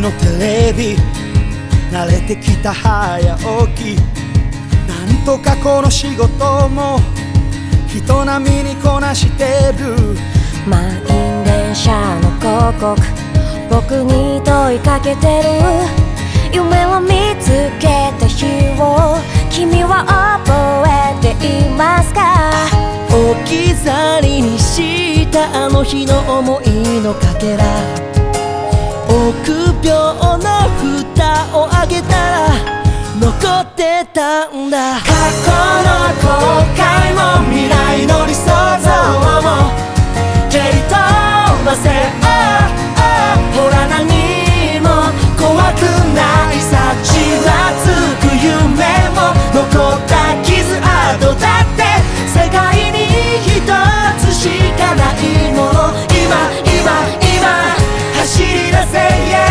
のテレビ慣れてきた早起きなんとかこの仕事も人並みにこなしてる満員電車の広告僕に問いかけてる夢を見つけた日を君は覚えていますか置き去りにしたあの日の思いのかけら臆病な蓋を開けたら残ってたんだ過去の後悔も未来の理想像も蹴り飛ばせほら何も怖くないさちらつく夢も残った傷跡だって世界に一つしかないもの今走り出せ、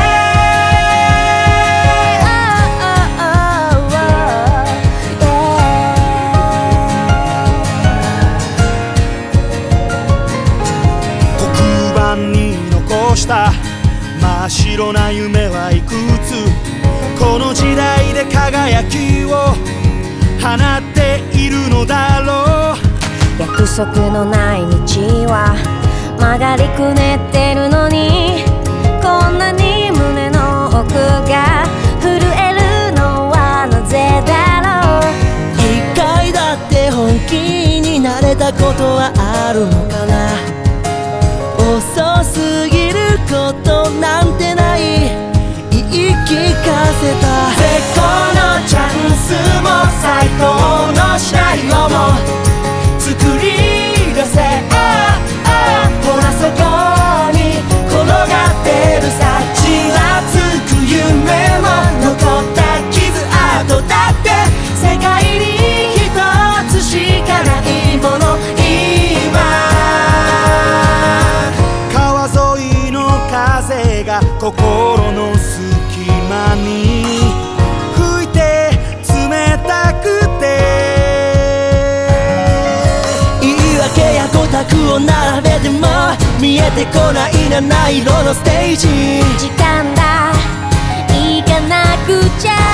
黒板に残した真っ白な夢はいくつこの時代で輝きを放っているのだろう約束のない道は曲がりくねってるのにこんなに胸の奥が震えるのはなぜだろう一回だって本気になれたことはあるのかな遅すぎることなんてない言い聞かせた絶好のチャンスも最高のシナリオも作り出せほらそこに転がってるさちらつく夢も残った傷跡だって世界に一つしかないもの今川沿いの風が心の隙間に吹いて冷たくて言い訳やごたくを並べても見えてこない七色のステージ時間だ行かなくちゃ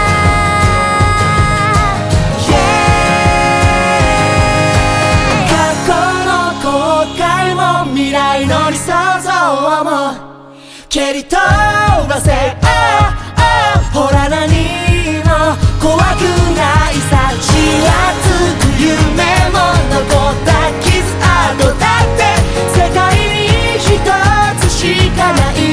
過去の後悔も未来の理想像も蹴り飛ばせほら何も怖くないさちらつく夢も残った傷跡だって世界に一つしかない